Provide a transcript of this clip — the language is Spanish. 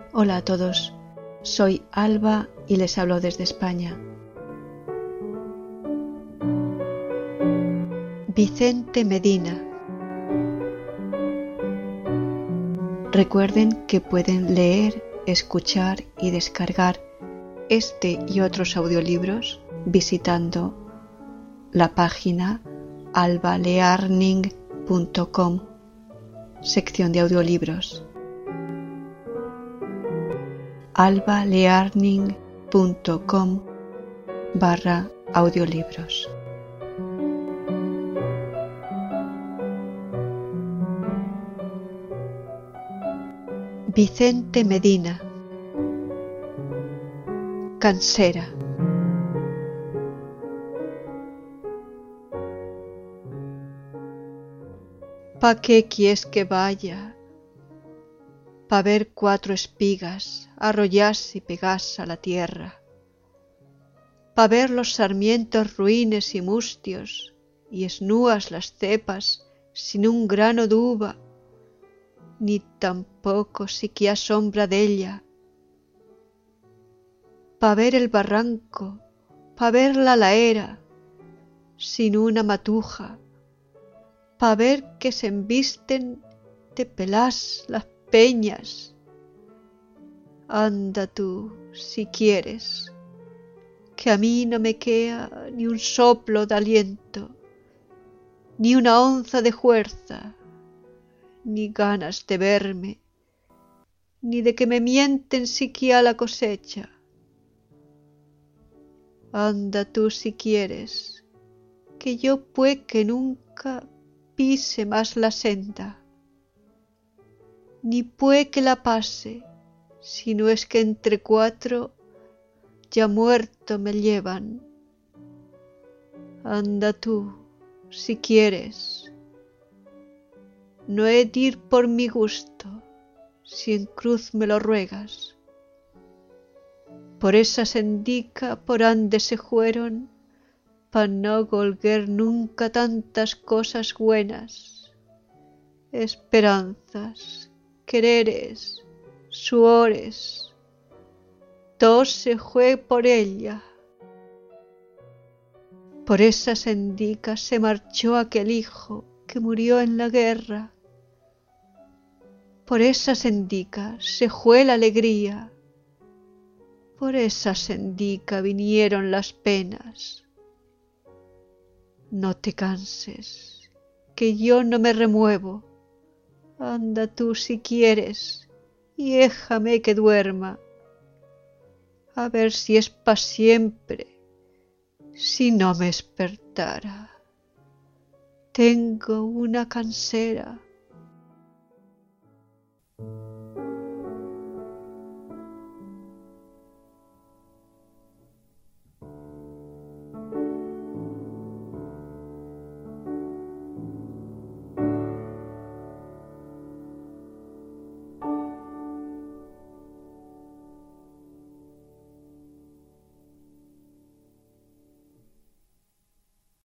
Hola a todos, soy Alba y les hablo desde España. Vicente Medina. Recuerden que pueden leer, escuchar y descargar este y otros audiolibros visitando la página albalearning.com, sección de audiolibros. albalearning.com/audiolibros. Vicente Medina. Cansera. ¿Pa qué quieres que vaya? Pa ver 4 espigas arrollarse y pegarse a la tierra, pa ver los sarmientos ruines y mustios y esnúas las cepas sin un grano d'uva, ni tampoco siquiera sombra d'ella, pa ver el barranco, pa ver la laera sin una matuja, pa ver que se embisten de pelás las peñas. Anda tú, si quieres, que a mí no me queda ni un soplo de aliento, ni una onza de fuerza, ni ganas de verme, ni de que me mienten siquiera la cosecha. Anda tú, si quieres, que yo pue que nunca pise más la senda, ni pue que la pase, si no es que entre 4 ya muerto me llevan. Anda tú, si quieres, no he de ir por mi gusto, si en cruz me lo ruegas. Por esa sendica por ande se fueron, pa no golguer nunca tantas cosas buenas, esperanzas, quereres, suores, todo se fue por ella. Por esa sendica se marchó aquel hijo que murió en la guerra. Por esa sendica se fue la alegría. Por esa sendica vinieron las penas. No te canses, que yo no me remuevo. Anda tú si quieres y déjame que duerma, a ver si es pa siempre, si no me despertara. Tengo una cansera